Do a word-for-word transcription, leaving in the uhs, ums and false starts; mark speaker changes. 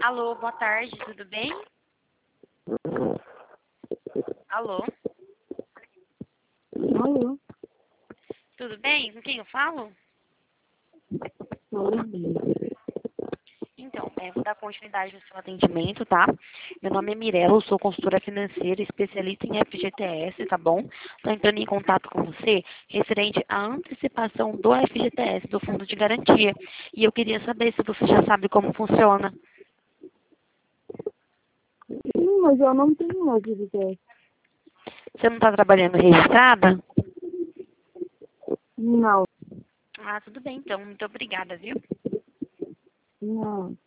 Speaker 1: Alô, boa tarde, tudo bem? Alô,
Speaker 2: Alô?
Speaker 1: tudo bem? Com quem eu falo?
Speaker 2: Oi.
Speaker 1: Então, é, vou dar continuidade no seu atendimento, tá? Meu nome é Mirella, eu sou consultora financeira, especialista em F G T S, tá bom? Estou entrando em contato com você referente à antecipação do F G T S, do Fundo de Garantia. E eu queria saber se você já sabe como funciona.
Speaker 2: Sim, mas eu não tenho F G T S.
Speaker 1: Você não está trabalhando registrada?
Speaker 2: Não,
Speaker 1: Ah, tudo bem, então. Muito obrigada, viu?
Speaker 2: não.